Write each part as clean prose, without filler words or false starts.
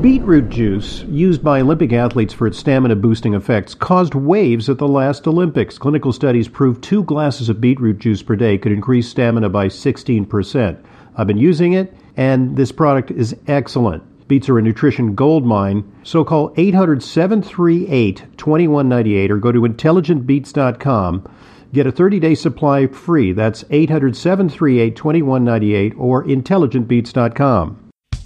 Beetroot juice, used by Olympic athletes for its stamina-boosting effects, caused waves at the last Olympics. Clinical studies proved 2 glasses of beetroot juice per day could increase stamina by 16%. I've been using it, and this product is excellent. Beets are a nutrition gold mine, so call 800-738-2198 or go to intelligentbeets.com. Get a 30-day supply free. That's 800-738-2198 or intelligentbeets.com.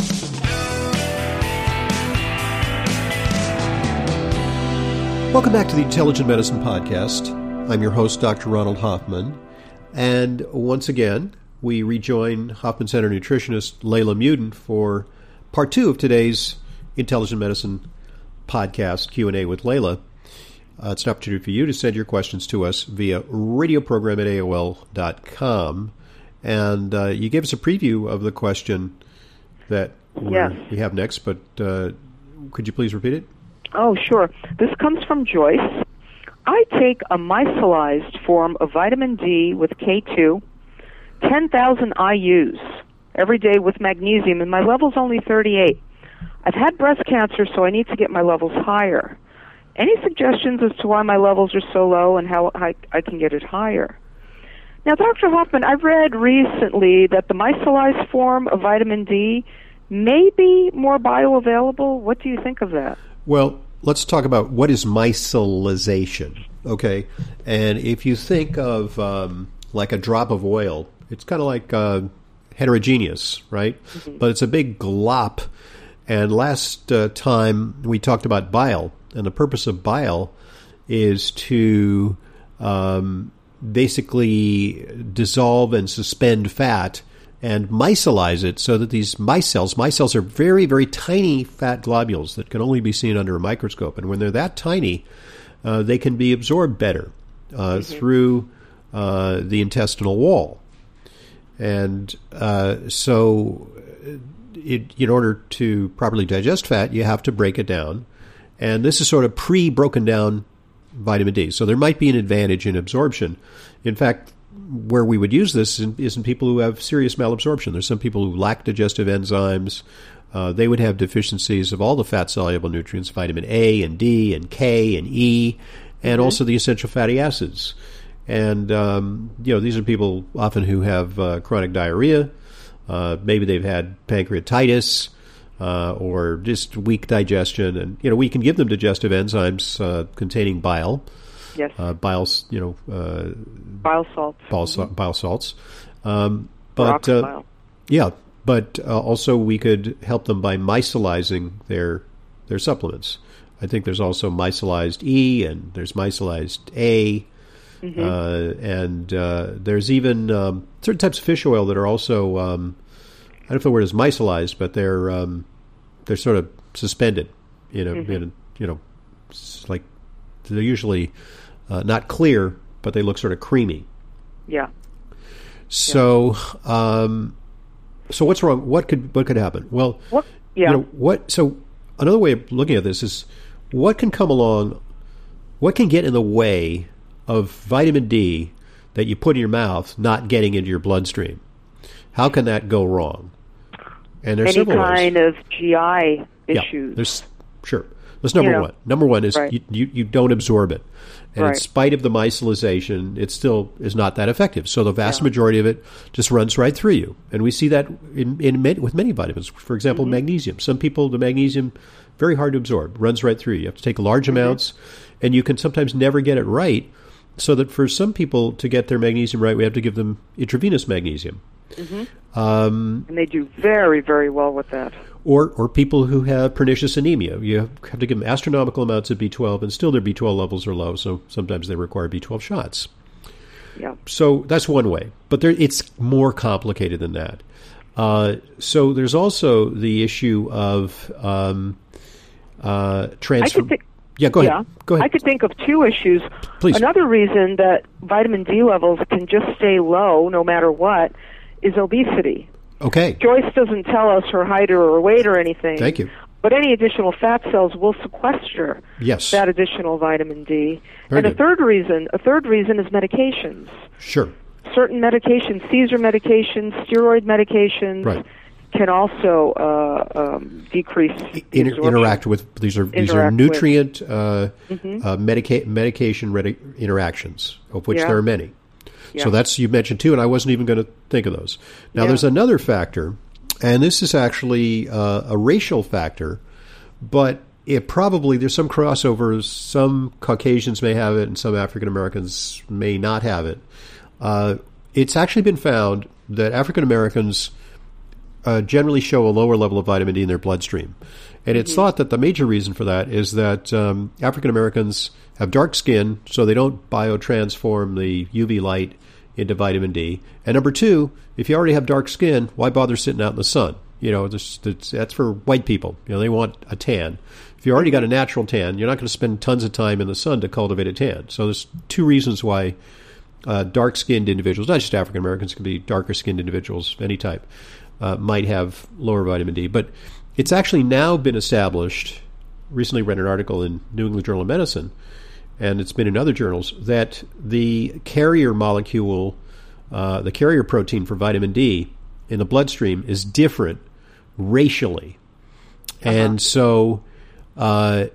Welcome back to the Intelligent Medicine Podcast. I'm your host, Dr. Ronald Hoffman. And once again, we rejoin Hoffman Center nutritionist Layla Muedin for part 2 of today's Intelligent Medicine Podcast Q&A with Layla. It's an opportunity for you to send your questions to us via radioprogram@AOL.com. And you gave us a preview of the question that we have next, but could you please repeat it? Oh, sure. This comes from Joyce. I take a micellized form of vitamin D with K2, 10,000 IUs every day with magnesium, and my level's only 38. I've had breast cancer, so I need to get my levels higher. Any suggestions as to why my levels are so low and how I can get it higher? Now, Dr. Hoffman, I've read recently that the micellized form of vitamin D may be more bioavailable. What do you think of that? Well, let's talk about what is micellization, okay? And if you think of like a drop of oil, it's kind of like heterogeneous, right? Mm-hmm. But it's a big glop. And last time we talked about bile, and the purpose of bile is to basically dissolve and suspend fat and micelize it so that these micelles are very, very tiny fat globules that can only be seen under a microscope. And when they're that tiny, they can be absorbed better through the intestinal wall. And so in order to properly digest fat, you have to break it down. And this is sort of pre-broken down vitamin D. So there might be an advantage in absorption. In fact, where we would use this is in people who have serious malabsorption. There's some people who lack digestive enzymes. They would have deficiencies of all the fat-soluble nutrients, vitamin A and D and K and E, and also the essential fatty acids. And, these are people often who have chronic diarrhea. Maybe they've had pancreatitis or just weak digestion. And, we can give them digestive enzymes containing bile. Yes. Bile salts. Bile salts. But also we could help them by micellizing their supplements. I think there's also micellized E and there's micellized A. And there's even certain types of fish oil that are also I don't know if the word is micellized, but they're sort of suspended. It's like they're usually not clear, but they look sort of creamy. Yeah. So, so what's wrong? What could happen? Well, So another way of looking at this is what can come along, what can get in the way of vitamin D that you put in your mouth not getting into your bloodstream? How can that go wrong? And there's several ways. Any kind of GI issues. That's number one. Number one is you don't absorb it. And in spite of the micellization, it still is not that effective. So the vast majority of it just runs right through you. And we see that with many vitamins. For example, magnesium. Some people, the magnesium, very hard to absorb, runs right through you. You have to take large amounts, and you can sometimes never get it right. So that for some people to get their magnesium right, we have to give them intravenous magnesium. And they do very, very well with that. Or people who have pernicious anemia. You have to give them astronomical amounts of B12, and still their B12 levels are low, so sometimes they require B12 shots. Yeah. So that's one way. But it's more complicated than that. So there's also the issue of transfer. Go ahead. I could think of two issues. Please. Another reason that vitamin D levels can just stay low no matter what is obesity. Okay. Joyce doesn't tell us her height or her weight or anything. Thank you. But any additional fat cells will sequester that additional vitamin D. Very good. A third reason is medications. Sure. Certain medications, seizure medications, steroid medications, can also decrease the interact with these are nutrient medication interactions, of which there are many. Yeah. So that's, you mentioned two, and I wasn't even going to think of those. Now there's another factor, and this is actually a racial factor, but it probably, there's some crossovers. Some Caucasians may have it, and some African Americans may not have it. It's actually been found that African Americans generally show a lower level of vitamin D in their bloodstream. And it's thought that the major reason for that is that African Americans have dark skin, so they don't biotransform the UV light into vitamin D. And number two, if you already have dark skin, why bother sitting out in the sun? You know, that's for white people. You know, they want a tan. If you already got a natural tan, you're not going to spend tons of time in the sun to cultivate a tan. So there's two reasons why dark-skinned individuals, not just African Americans, can be darker-skinned individuals, any type, might have lower vitamin D. But it's actually now been established, recently read an article in New England Journal of Medicine, and it's been in other journals, that the carrier molecule, the carrier protein for vitamin D in the bloodstream is different racially. And so an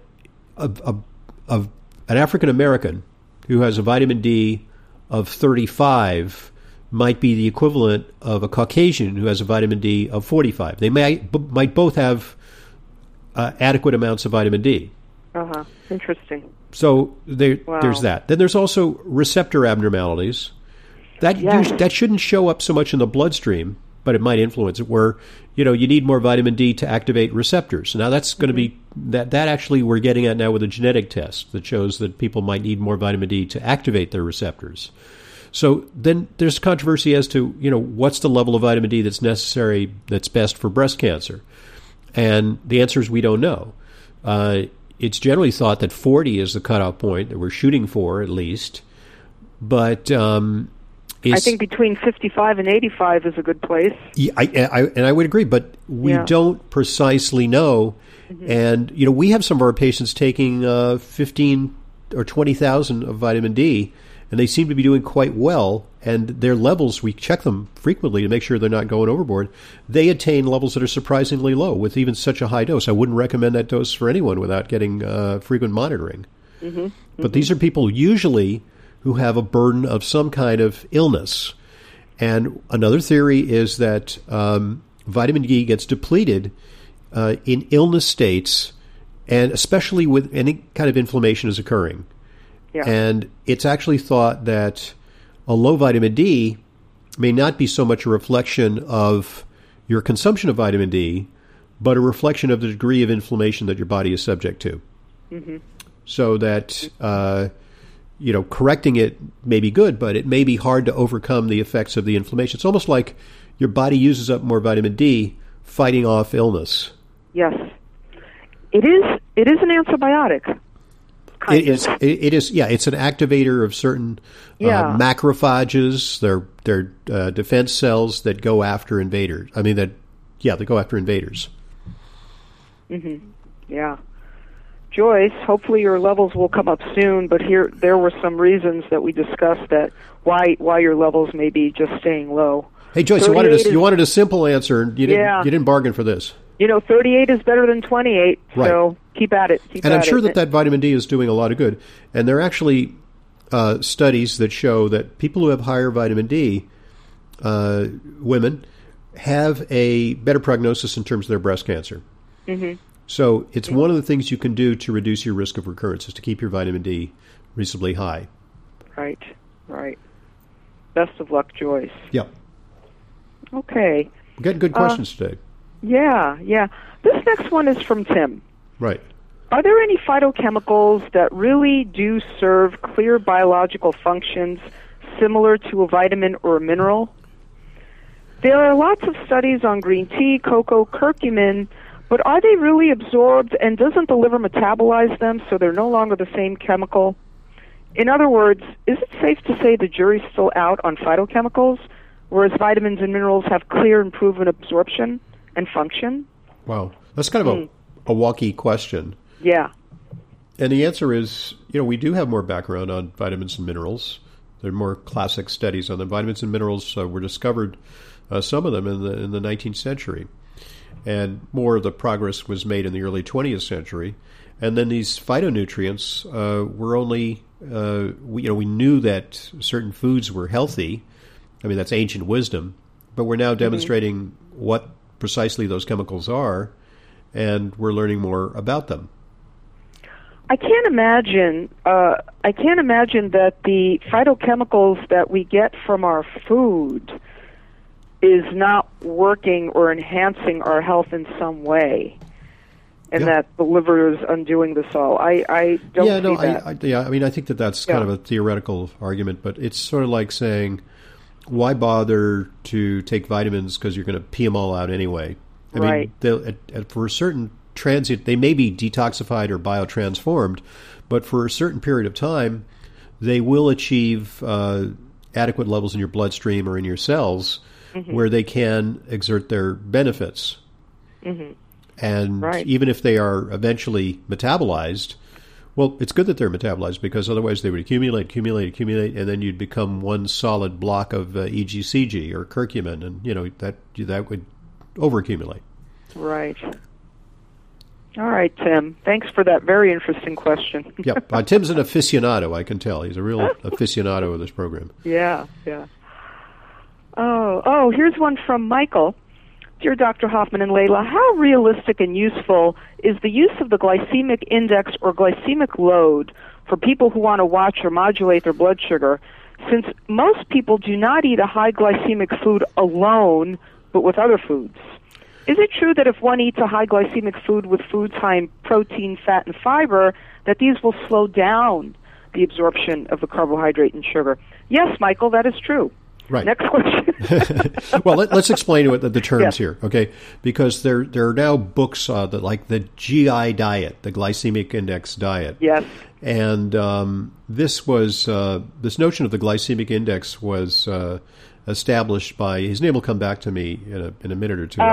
African American who has a vitamin D of 35 might be the equivalent of a Caucasian who has a vitamin D of 45. They might both have adequate amounts of vitamin D. Interesting. So there's that. Then there's also receptor abnormalities. That shouldn't show up so much in the bloodstream, but it might influence it, where, you know, you need more vitamin D to activate receptors. Now that's going to be, that actually we're getting at now with a genetic test that shows that people might need more vitamin D to activate their receptors. So then there's controversy as to, you know, what's the level of vitamin D that's necessary, that's best for breast cancer? And the answer is we don't know. It's generally thought that 40 is the cutoff point that we're shooting for, at least. But I think between 55 and 85 is a good place. Yeah, I would agree, but we don't precisely know. And, you know, we have some of our patients taking 15 or 20,000 of vitamin D, and they seem to be doing quite well. And their levels, we check them frequently to make sure they're not going overboard. They attain levels that are surprisingly low with even such a high dose. I wouldn't recommend that dose for anyone without getting frequent monitoring. But these are people usually who have a burden of some kind of illness. And another theory is that vitamin D gets depleted in illness states, and especially with any kind of inflammation is occurring. And it's actually thought that a low vitamin D may not be so much a reflection of your consumption of vitamin D, but a reflection of the degree of inflammation that your body is subject to. So that you know, correcting it may be good, but it may be hard to overcome the effects of the inflammation. It's almost like your body uses up more vitamin D fighting off illness. Yes. It is an antibiotic. It is. Yeah, it's an activator of certain macrophages. They're defense cells that go after invaders. They go after invaders. Yeah. Joyce, hopefully your levels will come up soon, but there were some reasons that we discussed that why your levels may be just staying low. Hey, Joyce, you wanted a simple answer, and you didn't bargain for this. You know, 38 is better than 28, so keep at it. And I'm sure that vitamin D is doing a lot of good. And there are actually studies that show that people who have higher vitamin D, women, have a better prognosis in terms of their breast cancer. So it's one of the things you can do to reduce your risk of recurrence is to keep your vitamin D reasonably high. Right. Best of luck, Joyce. Yeah. Okay. We're getting good questions today. Yeah. This next one is from Tim. Right. Are there any phytochemicals that really do serve clear biological functions similar to a vitamin or a mineral? There are lots of studies on green tea, cocoa, curcumin, but are they really absorbed, and doesn't the liver metabolize them so they're no longer the same chemical? In other words, is it safe to say the jury's still out on phytochemicals, whereas vitamins and minerals have clear and proven absorption and function? Wow. That's kind of a wonky question. Yeah. And the answer is, we do have more background on vitamins and minerals. There are more classic studies on them. Vitamins and minerals were discovered, some of them, in the 19th century. and more of the progress was made in the early 20th century. And then these phytonutrients were only, we knew that certain foods were healthy. I mean, that's ancient wisdom. But we're now demonstrating what precisely those chemicals are, and we're learning more about them. I can't imagine that the phytochemicals that we get from our food is not working or enhancing our health in some way, and that the liver is undoing this all. I don't see that. I mean, I think that's kind of a theoretical argument, but it's sort of like saying, why bother to take vitamins because you're going to pee them all out anyway? I mean, for a certain transient, they may be detoxified or biotransformed, but for a certain period of time, they will achieve adequate levels in your bloodstream or in your cells where they can exert their benefits. And even if they are eventually metabolized, well, it's good that they're metabolized because otherwise they would accumulate, and then you'd become one solid block of EGCG or curcumin, and that would overaccumulate. Right. All right, Tim. Thanks for that very interesting question. Tim's an aficionado, I can tell. He's a real aficionado of this program. Yeah. Oh, here's one from Michael. Dear Dr. Hoffman and Layla, how realistic and useful is the use of the glycemic index or glycemic load for people who want to watch or modulate their blood sugar, since most people do not eat a high glycemic food alone, but with other foods? Is it true that if one eats a high glycemic food with foods high in protein, fat, and fiber, that these will slow down the absorption of the carbohydrate and sugar? Yes, Michael, that is true. Right. Next question. Well, let's explain the terms here, okay? Because there are now books that like the GI diet, the glycemic index diet. Yes. And this notion of the glycemic index was established by, his name will come back to me in a minute or two.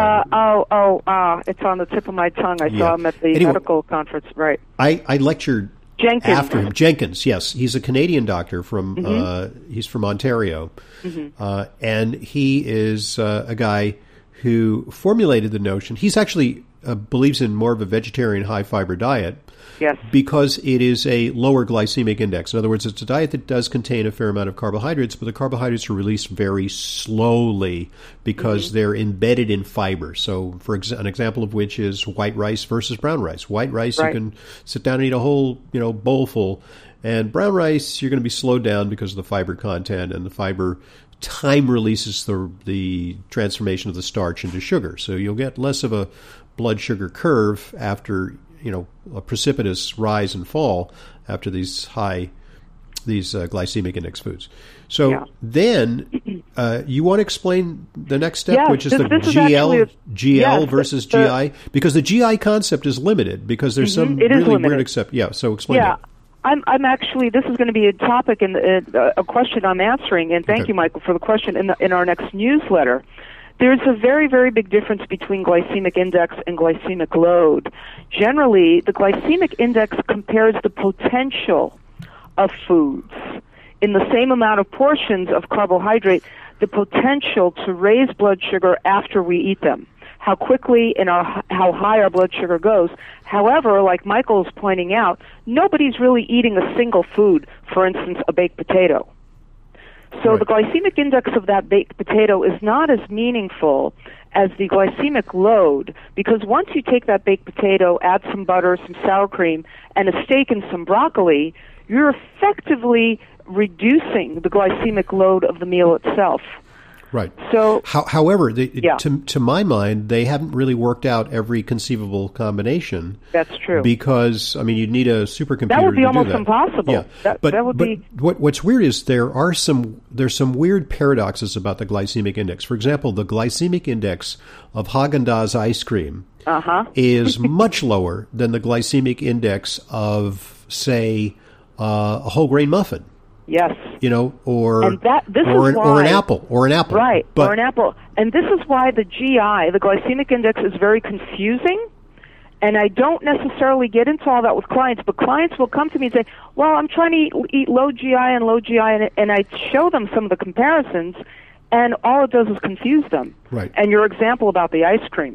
It's on the tip of my tongue. I saw him at the medical conference. Right. I lectured Jenkins. After him. Jenkins, yes. He's a Canadian doctor he's from Ontario. And he is a guy who formulated the notion. He's actually believes in more of a vegetarian high-fiber diet. Yes. Because it is a lower glycemic index. In other words, it's a diet that does contain a fair amount of carbohydrates, but the carbohydrates are released very slowly because they're embedded in fiber. So, an example of which is white rice versus brown rice. White rice, you can sit down and eat a whole, bowl full. And brown rice, you're going to be slowed down because of the fiber content, and the fiber time releases the transformation of the starch into sugar. So you'll get less of a blood sugar curve after a precipitous rise and fall after these glycemic index foods. So then you want to explain the next step, which is the GL versus GI? Because the GI concept is limited because there's some really weird except. Yeah, so explain that. I'm actually, this is going to be a topic and a question I'm answering, and thank you, Michael, for the question in our next newsletter. There's a very, very big difference between glycemic index and glycemic load. Generally, the glycemic index compares the potential of foods in the same amount of portions of carbohydrate, the potential to raise blood sugar after we eat them, how quickly and how high our blood sugar goes. However, like Michael's pointing out, nobody's really eating a single food, for instance, a baked potato. So the glycemic index of that baked potato is not as meaningful as the glycemic load, because once you take that baked potato, add some butter, some sour cream, and a steak and some broccoli, you're effectively reducing the glycemic load of the meal itself. Right. So, however, to my mind, they haven't really worked out every conceivable combination. That's true. Because you'd need a supercomputer. That would be to almost do that. impossible. Yeah. That would be. What's weird is there's some weird paradoxes about the glycemic index. For example, the glycemic index of Haagen-Dazs ice cream is much lower than the glycemic index of, say, a whole grain muffin. Yes. Or an apple. Right, or an apple. And this is why the GI, the glycemic index, is very confusing. And I don't necessarily get into all that with clients, but clients will come to me and say, well, I'm trying to eat low GI and low GI, and I show them some of the comparisons, and all it does is confuse them. Right. And your example about the ice cream.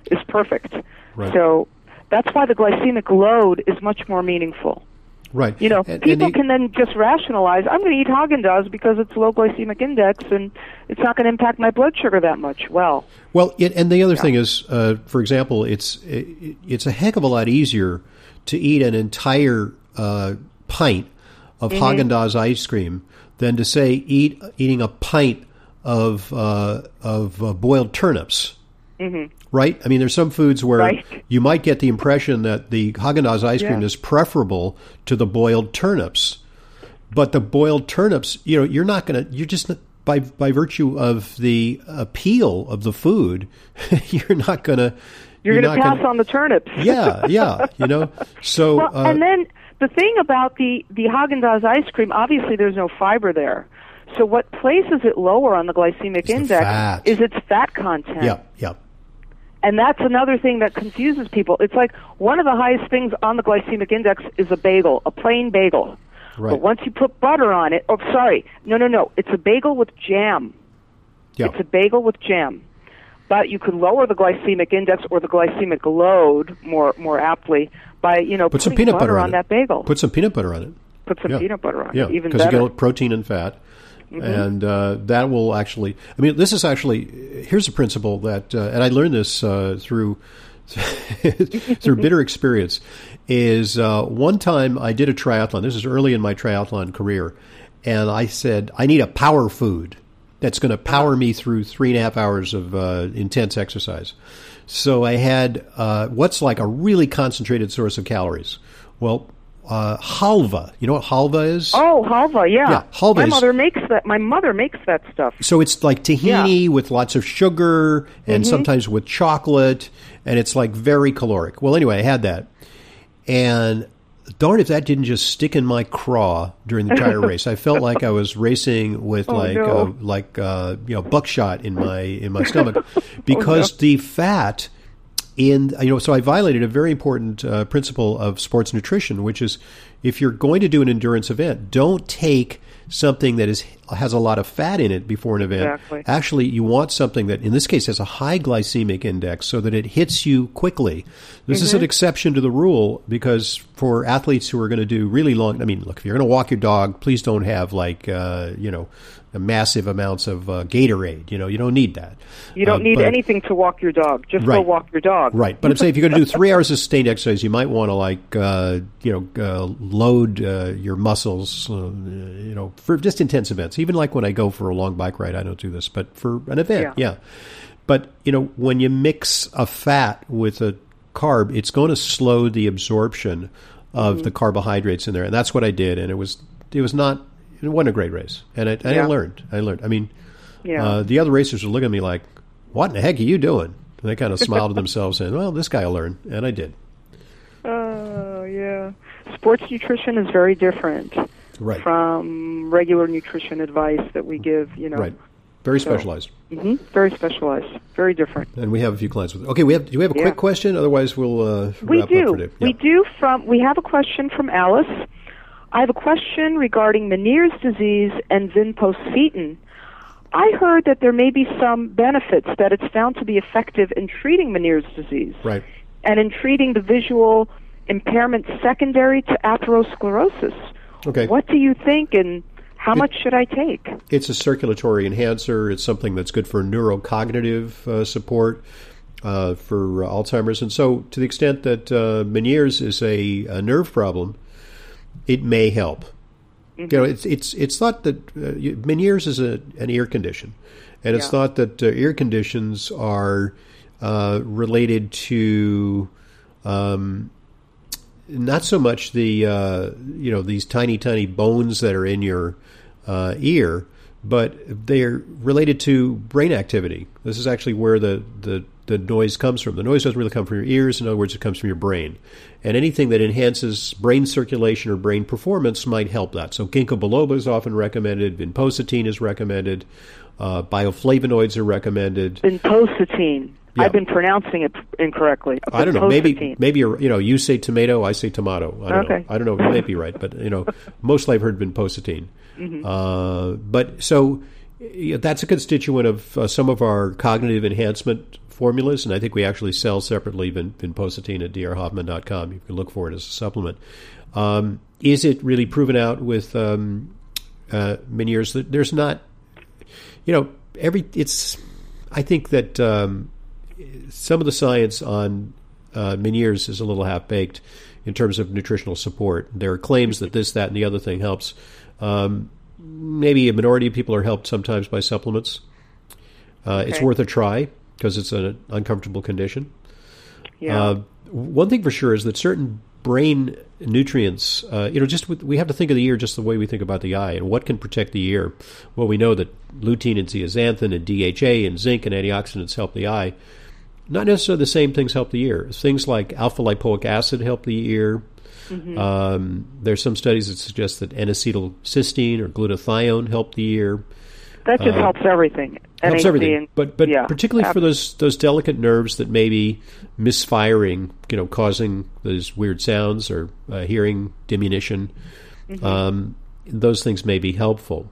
is perfect. Right. So that's why the glycemic load is much more meaningful. Right. People can then just rationalize, I'm going to eat Haagen-Dazs because it's low glycemic index and it's not going to impact my blood sugar that much. Well, and the other thing is, for example, it's a heck of a lot easier to eat an entire pint of Haagen-Dazs ice cream than to say eating a pint of boiled turnips. Mm-hmm. Right? I mean, there's some foods where you might get the impression that the Haagen-Dazs ice cream is preferable to the boiled turnips. But the boiled turnips, you're just, by virtue of the appeal of the food, you're not going to... You're going to pass on the turnips. Yeah. So... and then the thing about the Haagen-Dazs ice cream, obviously there's no fiber there. So what places it lower on the glycemic index is its fat content. Yeah. And that's another thing that confuses people. It's like one of the highest things on the glycemic index is a bagel, a plain bagel. Right. But once you put butter on it, no. It's a bagel with jam. Yeah. It's a bagel with jam. But you can lower the glycemic index or the glycemic load more aptly by, put some putting peanut butter on that bagel. Put some peanut butter on it. Put some peanut butter on it, even because better. you get protein and fat. Mm-hmm. And that will actually, this is actually, here's a principle that, and I learned this through bitter experience, is one time I did a triathlon. This is early in my triathlon career. And I said, I need a power food that's going to power me through 3.5 hours of intense exercise. So I had what's like a really concentrated source of calories. Well, halva. You know what halva is? Oh, halva, yeah. Yeah, halva. My mother makes that stuff. So it's like tahini with lots of sugar and sometimes with chocolate, and it's like very caloric. Well, anyway, I had that, and darn if that didn't just stick in my craw during the entire race. I felt like I was racing with buckshot in my stomach because the fat. So I violated a very important principle of sports nutrition, which is if you're going to do an endurance event, don't take something that has a lot of fat in it before an event. Exactly. Actually, you want something that, in this case, has a high glycemic index so that it hits you quickly. This is an exception to the rule because for athletes who are going to do really long, look, if you're going to walk your dog, please don't have massive amounts of Gatorade. You don't need that. You don't need anything to walk your dog. Just go walk your dog. Right. But I'm saying if you're going to do 3 hours of sustained exercise, you might want to load your muscles, for just intense events. Even like when I go for a long bike ride, I don't do this. But for an event, yeah. But, when you mix a fat with a carb, it's going to slow the absorption of the carbohydrates in there. And that's what I did. And it wasn't a great race. And I learned. The other racers were looking at me like, what in the heck are you doing? And they kind of smiled to themselves and, well, this guy will learn. And I did. Oh, yeah. Sports nutrition is very different from regular nutrition advice that we give, Right. Very specialized. Very specialized. Very different. And we have a few clients with it. Okay, do we have a quick question? Otherwise, we'll wrap up for today. Yeah. We have a question from Alice. I have a question regarding Meniere's disease and vinpocetine. I heard that there may be some benefits, that it's found to be effective in treating Meniere's disease. Right. And in treating the visual impairment secondary to atherosclerosis. Okay. What do you think, and how much should I take? It's a circulatory enhancer. It's something that's good for neurocognitive support for Alzheimer's. And so to the extent that Meniere's is a nerve problem, it may help. It's thought that Meniere's is an ear condition, and it's thought that ear conditions are related to not so much the these tiny bones that are in your ear, but they're related to brain activity. This is actually where the noise comes from. The noise doesn't really come from your ears. In other words, it comes from your brain. And anything that enhances brain circulation or brain performance might help that. So ginkgo biloba is often recommended. Vinpocetine is recommended. Bioflavonoids are recommended. Vinpocetine. Yeah. I've been pronouncing it incorrectly. I don't know. Maybe you say tomato, I say tomato. I don't know. You may be right, but mostly I've heard vinpocetine. But so that's a constituent of some of our cognitive enhancement formulas, and I think we actually sell separately vinpocetine at drhoffman.com. You can look for it as a supplement. Is it really proven out with Meniere's? There's not, I think that some of the science on Meniere's is a little half-baked in terms of nutritional support. There are claims that this, that, and the other thing helps. Maybe a minority of people are helped sometimes by supplements. Okay. It's worth a try because it's an uncomfortable condition. Yeah. One thing for sure is that certain brain nutrients, we have to think of the ear just the way we think about the eye. And what can protect the ear? Well, we know that lutein and zeaxanthin and DHA and zinc and antioxidants help the eye. Not necessarily the same things help the ear. Things like alpha-lipoic acid help the ear. Mm-hmm. There's some studies that suggest that N-acetylcysteine or glutathione help the ear. That just helps everything. Helps everything, but particularly for those delicate nerves that may be misfiring, causing those weird sounds or hearing diminution. Mm-hmm. Those things may be helpful.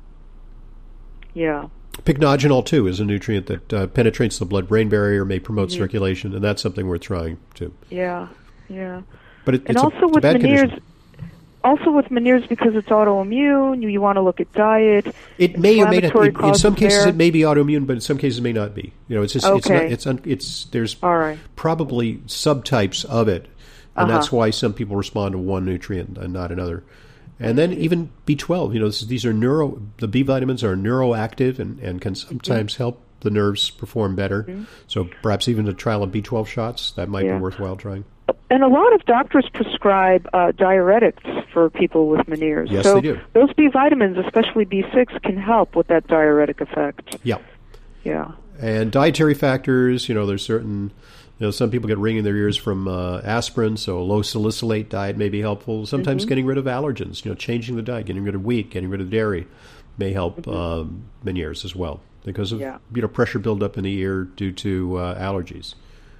Yeah. Pycnogenol, too, is a nutrient that penetrates the blood-brain barrier, may promote circulation, and that's something worth trying, too. Yeah, yeah. But it's a bad condition. Also with Meniere's, because it's autoimmune, you want to look at diet. It may or may not. In some cases, it may be autoimmune, but in some cases, it may not be. It's just okay. There's probably subtypes of it, and that's why some people respond to one nutrient and not another. And then even B12, these are the B vitamins are neuroactive and can sometimes help the nerves perform better. Mm-hmm. So perhaps even a trial of B12 shots, that might be worthwhile trying. And a lot of doctors prescribe diuretics for people with Meniere's. Yes, they do. Those B vitamins, especially B6, can help with that diuretic effect. Yeah. Yeah. And dietary factors, there's certain... some people get ringing in their ears from aspirin, so a low salicylate diet may be helpful. Sometimes getting rid of allergens, changing the diet, getting rid of wheat, getting rid of dairy may help Meniere's as well because of pressure buildup in the ear due to allergies.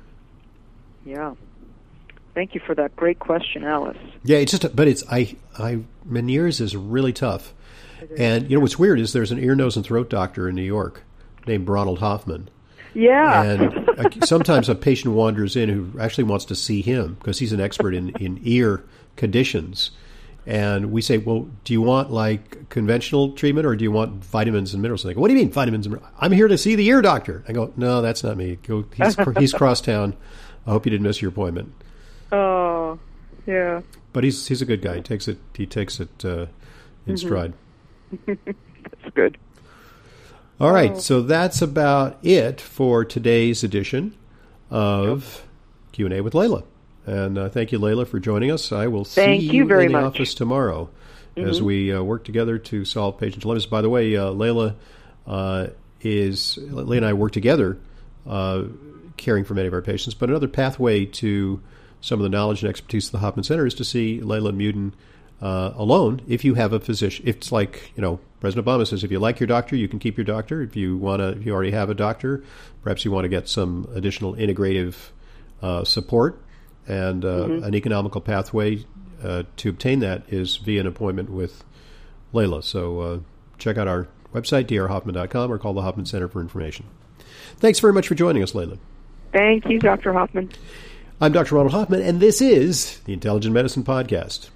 Yeah. Thank you for that great question, Alice. Yeah, Meniere's is really tough. And what's weird is there's an ear, nose, and throat doctor in New York named Ronald Hoffman. Yeah. And sometimes a patient wanders in who actually wants to see him because he's an expert in ear conditions. And we say, well, do you want like conventional treatment or do you want vitamins and minerals? And they go, what do you mean vitamins and minerals? I'm here to see the ear doctor. I go, no, that's not me. He's cross town. I hope you didn't miss your appointment. Oh, yeah. But he's a good guy. He takes it in stride. That's good. All right, so that's about it for today's edition of Q&A with Layla. And thank you, Layla, for joining us. I will see you in the office tomorrow as we work together to solve patient dilemmas. By the way, Layla and I work together caring for many of our patients, but another pathway to some of the knowledge and expertise of the Hoffman Center is to see Layla Muden alone if you have a physician. It's like, President Obama says, if you like your doctor, you can keep your doctor. If you already have a doctor, perhaps you want to get some additional integrative support and an economical pathway to obtain that is via an appointment with Layla. So check out our website, drhoffman.com, or call the Hoffman Center for information. Thanks very much for joining us, Layla. Thank you, Dr. Hoffman. I'm Dr. Ronald Hoffman, and this is the Intelligent Medicine Podcast.